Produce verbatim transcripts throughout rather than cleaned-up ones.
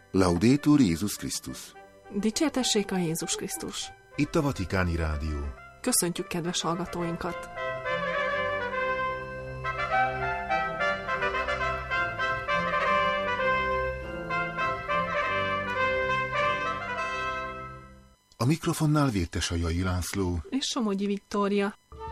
Laudetur Jézus Krisztus. Dicsértessék a Jézus Krisztus. Itt a Vatikáni Rádió. Köszöntjük kedves hallgatóinkat! A mikrofonnál Vértesajai László és Somogyi Viktória.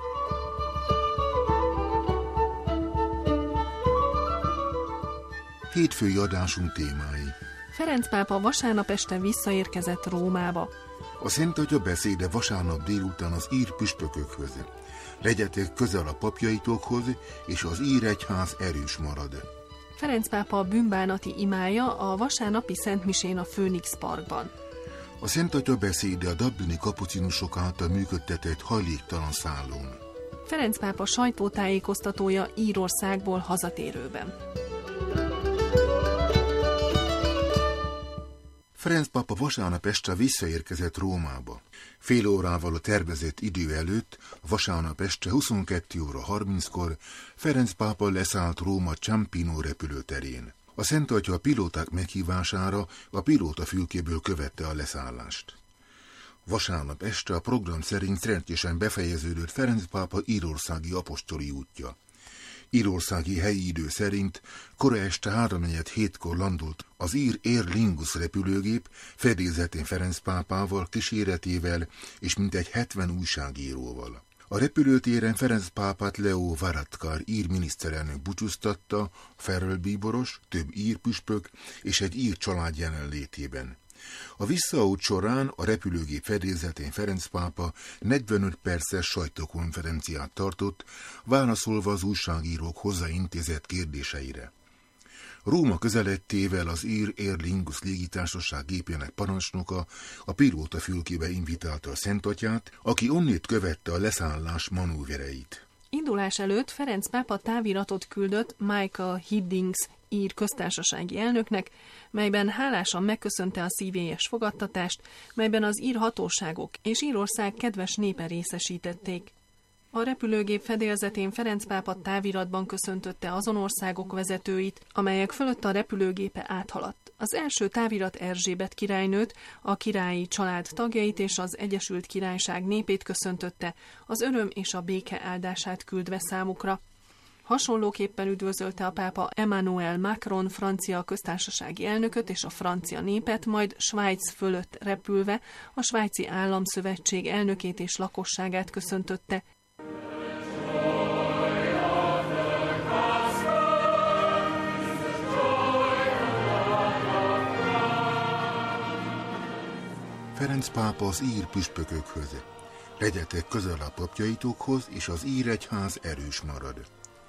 Hétfői adásunk témái. Ferenc pápa vasárnap este visszaérkezett Rómába. A Szent Atya beszéde vasárnap délután az ír püspökökhöz. Legyetek közel a papjaitokhoz, és az ír egyház erős marad. Ferenc pápa bűnbánati imája a vasárnapi szentmisén a Phoenix Parkban. A Szent Atya beszéde a dublini kapucinusok által működtetett hajléktalan szállón. Ferenc pápa sajtótájékoztatója Írországból hazatérőben. Ferenc pápa vasárnap este visszaérkezett Rómába. Fél órával a tervezett idő előtt, vasárnap este huszonkettő óra harminckor Ferenc pápa leszállt Róma Ciampino repülőterén. A Szent Atya a pilóták meghívására a pilótafülkéből követte a leszállást. Vasárnap este a program szerint rendesen befejeződött Ferenc pápa írországi apostoli útja. Írországi helyi idő szerint kora este háromnegyed hétkor landolt az ír Aer Lingus repülőgép fedélzetén Ferenc pápával, kíséretével és mintegy hetven újságíróval. A repülőtéren Ferenc pápát Leo Varadkar ír miniszterelnök búcsúztatta, Farrell bíboros, több ír püspök és egy ír család jelenlétében. A visszaút során a repülőgép fedélzetén Ferenc pápa negyvenöt perces sajtókonferenciát tartott, válaszolva az újságírók hozzáintézett kérdéseire. Róma közeledtével az ír Aer Lingus légitársaság gépének parancsnoka a pilótafülkébe invitálta a Szent Atyát, aki onnét követte a leszállás manővereit. Indulás előtt Ferenc pápa táviratot küldött Michael Hiddings ír köztársasági elnöknek, melyben hálásan megköszönte a szívélyes fogadtatást, melyben az ír hatóságok és Írország kedves népe részesítették. A repülőgép fedélzetén Ferenc pápa táviratban köszöntötte azon országok vezetőit, amelyek fölött a repülőgépe áthaladt. Az első távirat Erzsébet királynőt, a királyi család tagjait és az Egyesült Királyság népét köszöntötte, az öröm és a béke áldását küldve számukra. Hasonlóképpen üdvözölte a pápa Emmanuel Macron francia köztársasági elnököt és a francia népet, majd Svájc fölött repülve a Svájci Államszövetség elnökét és lakosságát köszöntötte. Ferenc pápa az ír püspökökhöz. Legyetek közel a papjaitokhoz, és az ír egyház erős marad.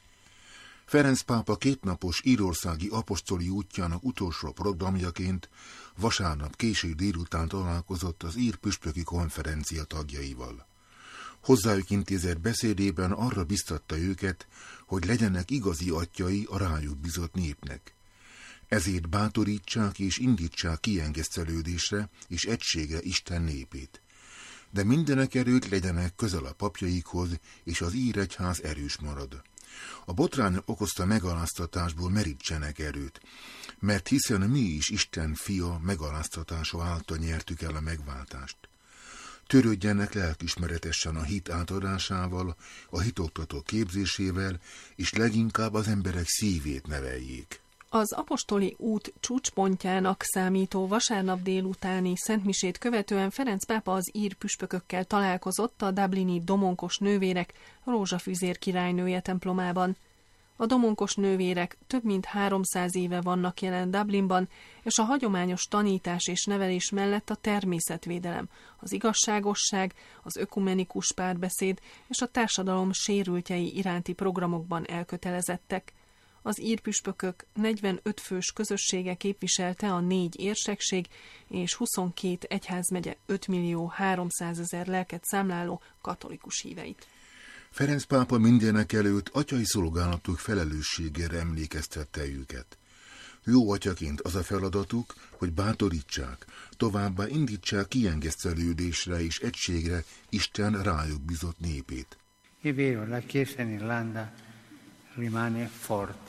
Ferenc pápa kétnapos írországi apostoli útjának utolsó programjaként vasárnap késő délután találkozott az ír püspöki konferencia tagjaival. Hozzájuk intézett beszédében arra biztatta őket, hogy legyenek igazi atyai a rájuk bizott népnek. Ezért bátorítsák és indítsák kiengesztelődésre és egységre Isten népét. De mindenek előtt legyenek közel a papjaikhoz, és az ír egyház erős marad. A botrány okozta megaláztatásból merítsenek erőt, mert hiszen mi is Isten fia megaláztatása által nyertük el a megváltást. Törődjenek lelkismeretesen a hit átadásával, a hitoktató képzésével, és leginkább az emberek szívét neveljék. Az apostoli út csúcspontjának számító vasárnap délutáni szentmisét követően Ferenc pápa az ír püspökökkel találkozott a dublini domonkos nővérek Rózsafüzér királynője templomában. A domonkos nővérek több mint háromszáz éve vannak jelen Dublinban, és a hagyományos tanítás és nevelés mellett a természetvédelem, az igazságosság, az ökumenikus párbeszéd és a társadalom sérültjei iránti programokban elkötelezettek. Az ír püspökök negyvenöt fős közössége képviselte a négy érsekség és huszonkét egyházmegye öt millió háromszázezer lelket számláló katolikus híveit. Ferenc pápa mindenek előtt atyai szolgálatuk felelősségére emlékeztette őket. Jó atyaként az a feladatuk, hogy bátorítsák, továbbá indítsák kiengesztelődésre és egységre Isten rájuk bizott népét. È vero, la Chiesa in Irlanda rimane forte.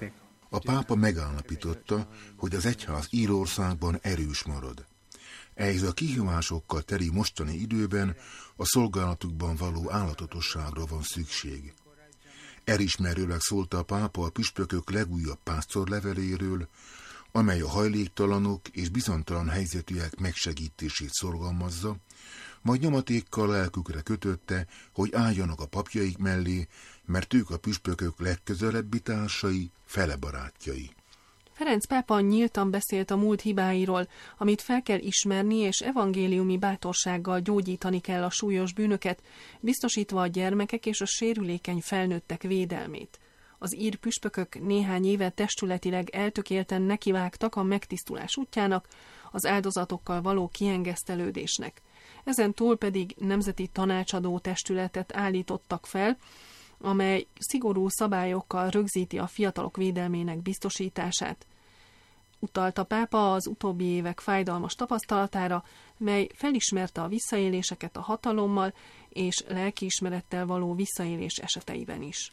A pápa megállapította, hogy az egyház Írországban erős marad. Ehhez a kihívásokkal teli mostani időben a szolgálatukban való állatotosságra van szükség. Elismerőleg szólt a pápa a püspökök legújabb pásztorleveléről, amely a hajléktalanok és bizonytalan helyzetűek megsegítését szorgalmazza, majd nyomatékkal lelkükre kötötte, hogy álljanak a papjaik mellé, mert ők a püspökök legközelebbi társai, fele barátjai. Ferenc pápa nyíltan beszélt a múlt hibáiról, amit fel kell ismerni, és evangéliumi bátorsággal gyógyítani kell a súlyos bűnöket, biztosítva a gyermekek és a sérülékeny felnőttek védelmét. Az ír püspökök néhány éve testületileg eltökélten nekivágtak a megtisztulás útjának, az áldozatokkal való kiengesztelődésnek. Ezen túl pedig nemzeti tanácsadó testületet állítottak fel, amely szigorú szabályokkal rögzíti a fiatalok védelmének biztosítását. Utalt a pápa az utóbbi évek fájdalmas tapasztalatára, mely felismerte a visszaéléseket a hatalommal és lelkiismerettel való visszaélés eseteiben is.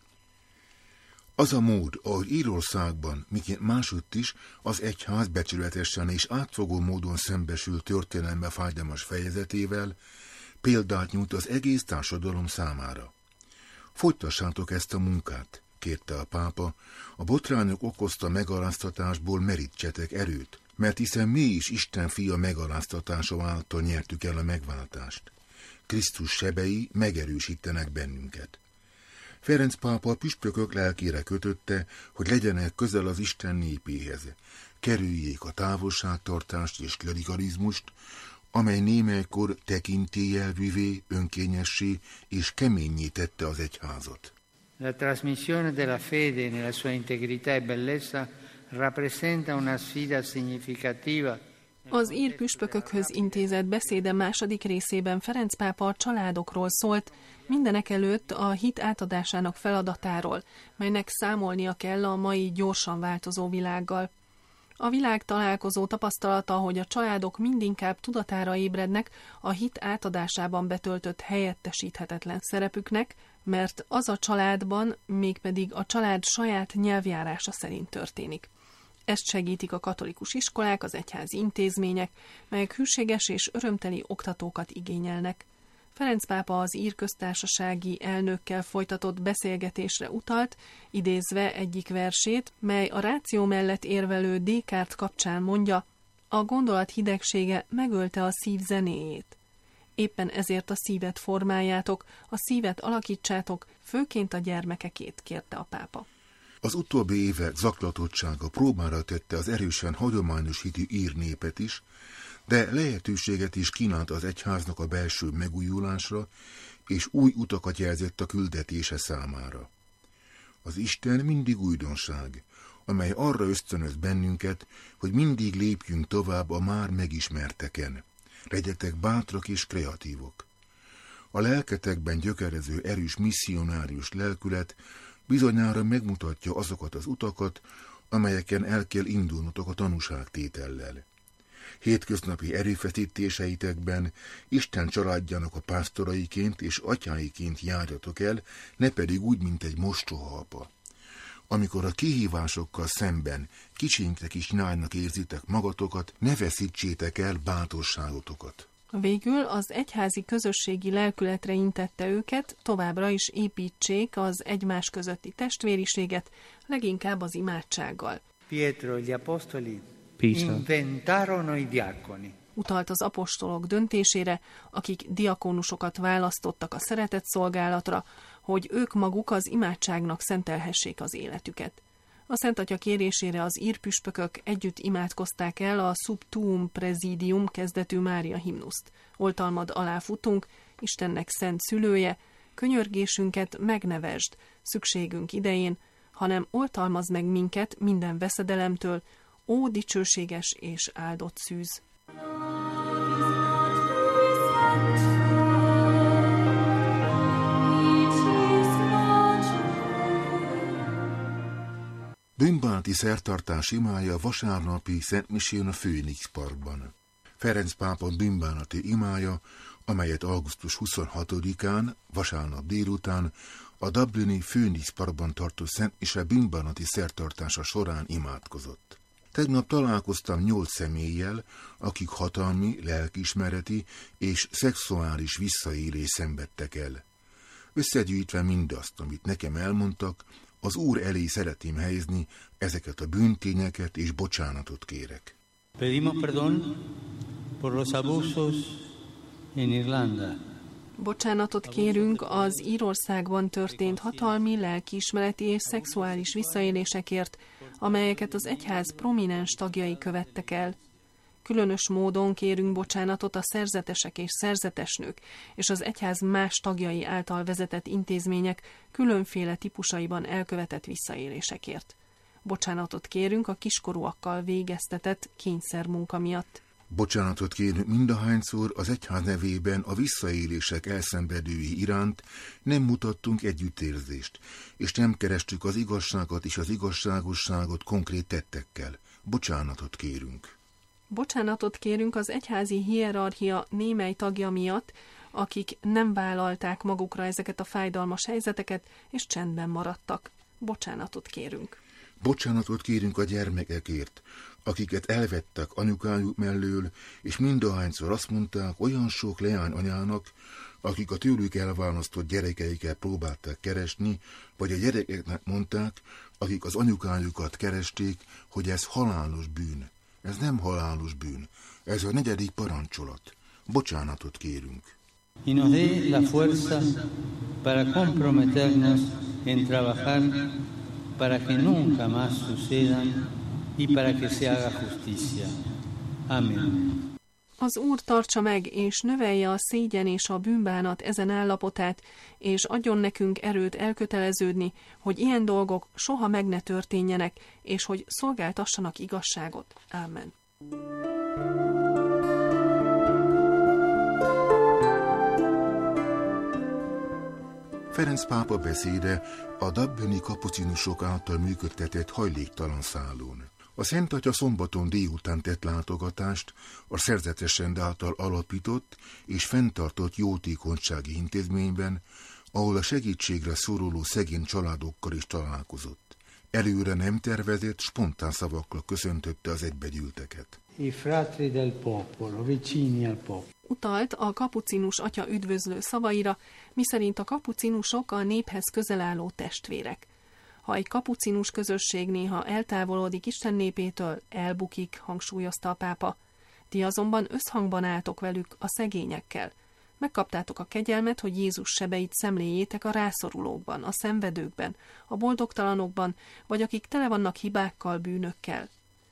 Az a mód, ahogy Írországban, miként másutt is, az egyház becsületesen és átfogó módon szembesül történelme fájdalmas fejezetével, példát nyújt az egész társadalom számára. Folytassátok ezt a munkát, kérte a pápa, a botrányok okozta megaláztatásból merítsetek erőt, mert hiszen mi is Isten fia megaláztatása által nyertük el a megváltást. Krisztus sebei megerősítenek bennünket. Ferenc pápa a püspökök lelkére kötötte, hogy legyenek közel az Isten népéhez, kerüljék a távolságtartást és klerikalizmust, amely némelykor tekintélyelvűvé, önkényessé és keménnyé tette az egyházat. La trasmissione della fede nella sua integrità e bellezza rappresenta una sfida significativa. Az ír püspökökhöz intézett beszéde második részében Ferenc pápa a családokról szólt, mindenekelőtt a hit átadásának feladatáról, melynek számolnia kell a mai gyorsan változó világgal. A világ találkozó tapasztalata, hogy a családok mindinkább tudatára ébrednek a hit átadásában betöltött helyettesíthetetlen szerepüknek, mert az a családban, mégpedig a család saját nyelvjárása szerint történik. Ezt segítik a katolikus iskolák, az egyházi intézmények, melyek hűséges és örömteli oktatókat igényelnek. Ferenc pápa az ír köztársasági elnökkel folytatott beszélgetésre utalt, idézve egyik versét, mely a ráció mellett érvelő Descartes kapcsán mondja, a gondolat hidegsége megölte a szív zenéjét. Éppen ezért a szívet formáljátok, a szívet alakítsátok, főként a gyermekekét, kérte a pápa. Az utóbbi évek zaklatottsága próbára tette az erősen hagyományos hitű ír népet is, de lehetőséget is kínált az egyháznak a belső megújulásra, és új utakat jelzett a küldetése számára. Az Isten mindig újdonság, amely arra ösztönöz bennünket, hogy mindig lépjünk tovább a már megismerteken. Legyetek bátrak és kreatívok. A lelketekben gyökerező erős misszionárius lelkület bizonyára megmutatja azokat az utakat, amelyeken el kell indulnotok a tanúságtétellel. Hétköznapi erőfeszítéseitekben Isten családjának a pásztoraiként és atyáiként járjatok el, ne pedig úgy, mint egy mostoha apa. Amikor a kihívásokkal szemben kicsinknek is nyájnak érzitek magatokat, ne veszítsétek el bátorságotokat. Végül az egyházi közösségi lelkületre intette őket, továbbra is építsék az egymás közötti testvériséget, leginkább az imádsággal. Pietro e gli apostoli inventarono i diaconi. Utalt az apostolok döntésére, akik diakónusokat választottak a szeretett szolgálatra, hogy ők maguk az imádságnak szentelhessék az életüket. A Szent Atya kérésére az ír püspökök együtt imádkozták el a Sub Tuum Praesidium kezdetű Mária himnuszt. Oltalmad alá futunk, Istennek szent szülője, könyörgésünket megnevesd szükségünk idején, hanem oltalmazd meg minket minden veszedelemtől, ó dicsőséges és áldott szűz. Bűnbánati szertartás imája vasárnapi szentmisén a Főnix Parkban. Ferenc pápa bűnbánati imája, amelyet augusztus huszonhatodikán, vasárnap délután a dublini Phoenix Parkban tartó Szent Mise bűnbánati szertartása során imádkozott. Tegnap találkoztam nyolc személlyel, akik hatalmi, lelkiismereti és szexuális visszaélés szenvedtek el. Összegyűjtve mindazt, amit nekem elmondtak, az Úr elé szeretném helyezni ezeket a bűntényeket, és bocsánatot kérek. Pedimos perdón por los abusos en Irlanda. Bocsánatot kérünk az Írországban történt hatalmi, lelkiismereti és szexuális visszaélésekért, amelyeket az egyház prominens tagjai követtek el. Különös módon kérünk bocsánatot a szerzetesek és szerzetesnők és az egyház más tagjai által vezetett intézmények különféle típusaiban elkövetett visszaélésekért. Bocsánatot kérünk a kiskorúakkal végeztetett kényszermunka miatt. Bocsánatot kérünk mindahányszor az egyház nevében a visszaélések elszenvedői iránt nem mutattunk együttérzést, és nem kerestük az igazságot és az igazságosságot konkrét tettekkel. Bocsánatot kérünk. Bocsánatot kérünk az egyházi hierarchia némely tagja miatt, akik nem vállalták magukra ezeket a fájdalmas helyzeteket, és csendben maradtak. Bocsánatot kérünk. Bocsánatot kérünk a gyermekekért, akiket elvettek anyukájuk mellől, és mindahányszor azt mondták olyan sok leányanyának, akik a tőlük elválasztott gyerekeiket próbálták keresni, vagy a gyerekeknek mondták, akik az anyukájukat keresték, hogy ez halálos bűn. Ez nem halálos bűn, ez a negyedik parancsolat. Bocsánatot kérünk. Y nos dé la fuerza para comprometernos en trabajar para que nunca más sucedan y para que se haga justicia. Amén. Az Úr tartsa meg, és növelje a szégyen és a bűnbánat ezen állapotát, és adjon nekünk erőt elköteleződni, hogy ilyen dolgok soha meg ne történjenek, és hogy szolgáltassanak igazságot. Ámen. Ferenc pápa beszéde a dublini kapucinusok által működtetett hajléktalan szállón. A Szent Atya szombaton délután tett látogatást a szerzetes rend által alapított és fenntartott jótékonysági intézményben, ahol a segítségre szoruló szegény családokkal is találkozott. Előre nem tervezett, spontán szavakkal köszöntötte az egybegyűlteket. I fratelli del popolo, vicini al popolo. Utalt a kapucinus atya üdvözlő szavaira, miszerint a kapucinusok a néphez közel álló testvérek. Ha egy kapucinus közösség néha eltávolodik Isten népétől, elbukik, hangsúlyozta a pápa. Ti azonban összhangban álltok velük, a szegényekkel. Megkaptátok a kegyelmet, hogy Jézus sebeit szemléljétek a rászorulókban, a szenvedőkben, a boldogtalanokban, vagy akik tele vannak hibákkal, bűnökkel.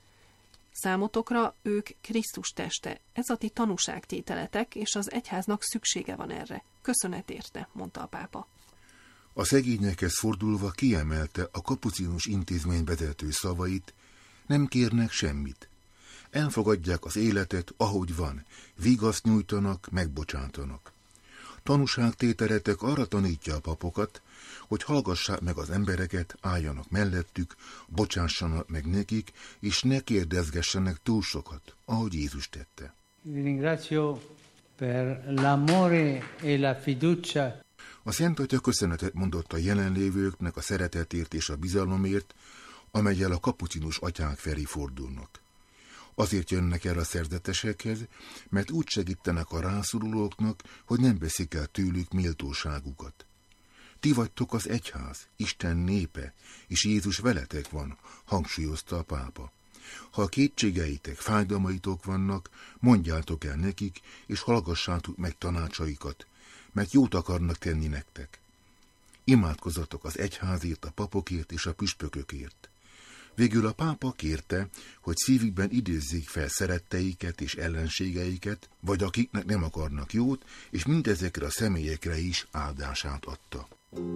Számotokra ők Krisztus teste, ez a ti tanúságtételetek, és az egyháznak szüksége van erre. Köszönet érte, mondta a pápa. A szegényekhez fordulva kiemelte a kapucinus intézmény vezető szavait, nem kérnek semmit. Elfogadják az életet, ahogy van, vigaszt nyújtanak, megbocsátanak. Tanúságtételetek arra tanítja a papokat, hogy hallgassák meg az embereket, álljanak mellettük, bocsássanak meg nekik, és ne kérdezgessenek túl sokat, ahogy Jézus tette. Ringrazio per l'amore e la fiducia. A Szent Atya köszönetet mondott a jelenlévőknek a szeretetért és a bizalomért, amellyel a kapucinus atyák felé fordulnak. Azért jönnek el a szerzetesekhez, mert úgy segítenek a rászorulóknak, hogy nem veszik el tőlük méltóságukat. Ti vagytok az egyház, Isten népe, és Jézus veletek van, hangsúlyozta a pápa. Ha a kétségeitek, fájdalmaitok vannak, mondjátok el nekik, és hallgassátok meg tanácsaikat, mert jót akarnak tenni nektek. Imádkozzatok az egyházért, a papokért és a püspökökért. Végül a pápa kérte, hogy szívükben idézzék fel szeretteiket és ellenségeiket, vagy akiknek nem akarnak jót, és mindezekre a személyekre is áldását adta.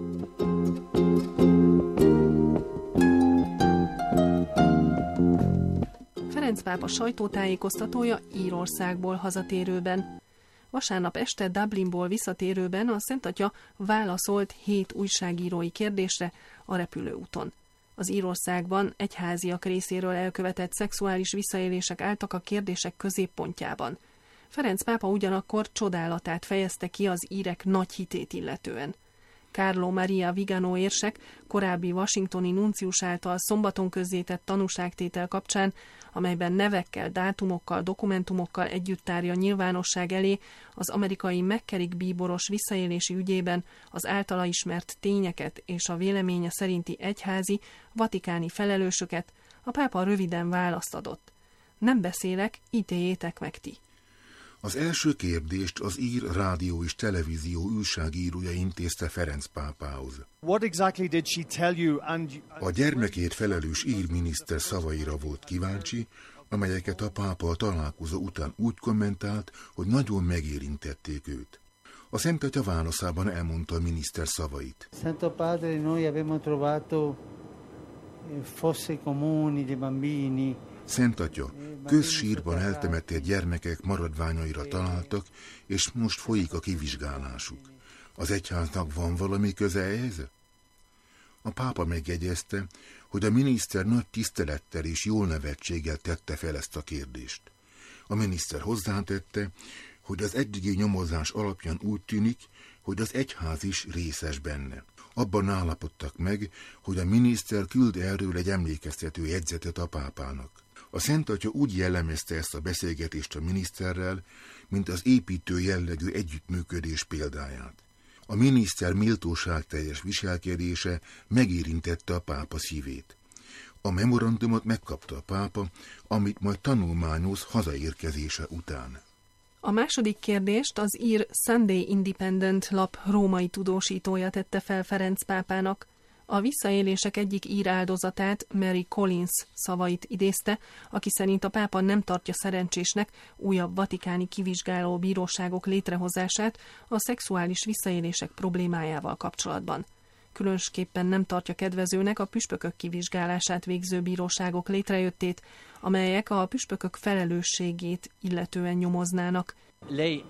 Ferenc pápa sajtótájékoztatója Írországból hazatérőben. Vasárnap este Dublinból visszatérőben a Szent Atya válaszolt hét újságírói kérdésre a repülőúton. Az Írországban egyháziak részéről elkövetett szexuális visszaélések álltak a kérdések középpontjában. Ferenc pápa ugyanakkor csodálatát fejezte ki az írek nagy hitét illetően. Carlo Maria Vigano érsek korábbi washingtoni nuncius által szombaton közzétett tanúságtétel kapcsán, amelyben nevekkel, dátumokkal, dokumentumokkal együtt tárja nyilvánosság elé az amerikai McCarrick bíboros visszaélési ügyében az általa ismert tényeket és a véleménye szerinti egyházi, vatikáni felelősöket, a pápa röviden választ adott. Nem beszélek, ítéljétek meg ti. Az első kérdést az ír rádió és televízió újságírója intézte Ferenc pápához. What exactly did she tell you? And... A gyermekért felelős ír miniszter szavaira volt kíváncsi, amelyeket a pápa a találkozó után úgy kommentált, hogy nagyon megérintették őt. A Szent Atya válaszában elmondta a miniszter szavait. Santo Padre, noi abbiamo trovato fosse comuni dei bambini. Szent Atya, közsírban eltemetett gyermekek maradványaira találtak, és most folyik a kivizsgálásuk. Az egyháznak van valami köze ehhez? A pápa megjegyezte, hogy a miniszter nagy tisztelettel és jól nevetséggel tette fel ezt a kérdést. A miniszter hozzátette, hogy az eddigi nyomozás alapján úgy tűnik, hogy az egyház is részes benne. Abban állapodtak meg, hogy a miniszter küld erről egy emlékeztető jegyzetet a pápának. A Szent Atya úgy jellemezte ezt a beszélgetést a miniszterrel, mint az építő jellegű együttműködés példáját. A miniszter méltóságteljes viselkedése megérintette a pápa szívét. A memorandumot megkapta a pápa, amit majd tanulmányoz hazaérkezése után. A második kérdést az ír Sunday Independent lap római tudósítója tette fel Ferenc pápának. A visszaélések egyik ír áldozatát, Mary Collins szavait idézte, aki szerint a pápa nem tartja szerencsésnek újabb vatikáni kivizsgáló bíróságok létrehozását a szexuális visszaélések problémájával kapcsolatban. Különösképpen nem tartja kedvezőnek a püspökök kivizsgálását végző bíróságok létrejöttét, amelyek a püspökök felelősségét illetően nyomoznának. Lei,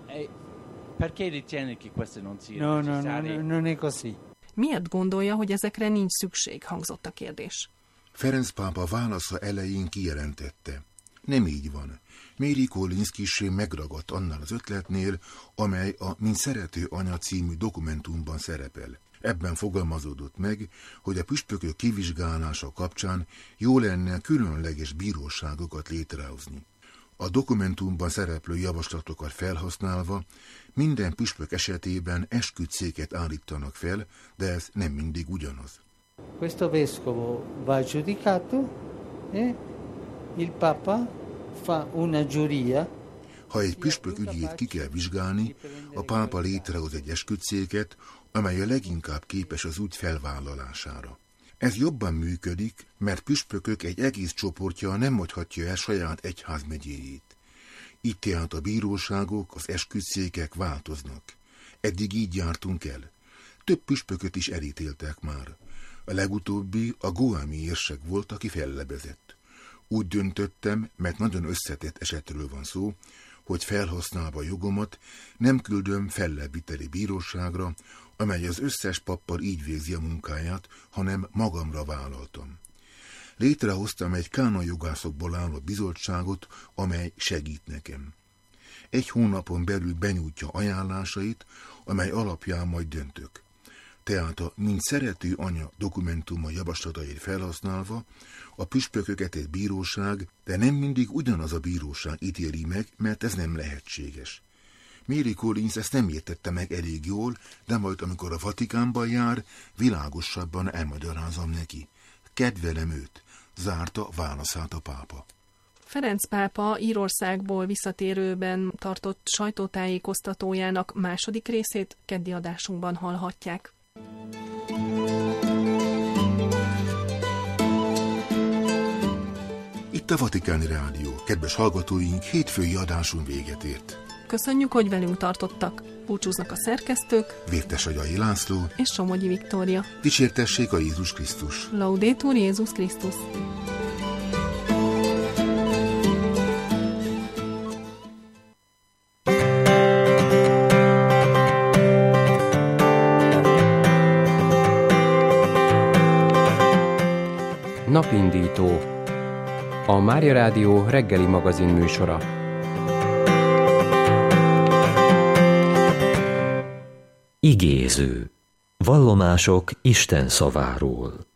perché ritiene che queste non siano No, no, no, non è così. Miért gondolja, hogy ezekre nincs szükség, hangzott a kérdés. Ferenc pápa válasza elején kijelentette. Nem így van. Mary Collins kissé megragadt annál az ötletnél, amely a Mint szerető anya című dokumentumban szerepel. Ebben fogalmazódott meg, hogy a püspökök kivizsgálása kapcsán jó lenne különleges bíróságokat létrehozni. A dokumentumban szereplő javaslatokat felhasználva minden püspök esetében esküdtszéket állítanak fel, de ez nem mindig ugyanaz. Questo vescovo va giudicato e il papa fa una giuria. Ha egy püspök ügyét ki kell vizsgálni, a pápa létrehoz egy esküdtszéket, amely a leginkább képes az ügy felvállalására. Ez jobban működik, mert püspökök egy egész csoportja nem mondhatja el saját egyházmegyéjét. Itt tehát a bíróságok, az esküdtszékek változnak. Eddig így jártunk el. Több püspököt is elítéltek már. A legutóbbi a goami érsek volt, aki fellebezett. Úgy döntöttem, mert nagyon összetett esetről van szó, hogy felhasználva jogomat nem küldöm fellebbviteli bíróságra, amely az összes pappal így végzi a munkáját, hanem magamra vállaltam. Létrehoztam egy kánonjogászokból álló bizottságot, amely segít nekem. Egy hónapon belül benyújtja ajánlásait, amely alapján majd döntök. Tehát a Mint szerető anya dokumentuma javaslatait felhasználva a püspököket egy bíróság, de nem mindig ugyanaz a bíróság ítéli meg, mert ez nem lehetséges. Mary Collins ezt nem értette meg elég jól, de majd amikor a Vatikánban jár, világosabban elmagyarázom neki. Kedvelem őt, zárta válaszát a pápa. Ferenc pápa Írországból visszatérőben tartott sajtótájékoztatójának második részét keddi adásunkban hallhatják. Itt a Vatikáni Rádió. Kedves hallgatóink, hétfői adásunk véget ért. Köszönjük, hogy velünk tartottak. Búcsúznak a szerkesztők, Vértes Agyai László és Somogyi Viktória. Dicsértessék a Jézus Krisztus. Laudetur Jézus Krisztus. Napindító. A Mária Rádió reggeli magazin műsora. Igéző. Vallomások Isten szaváról.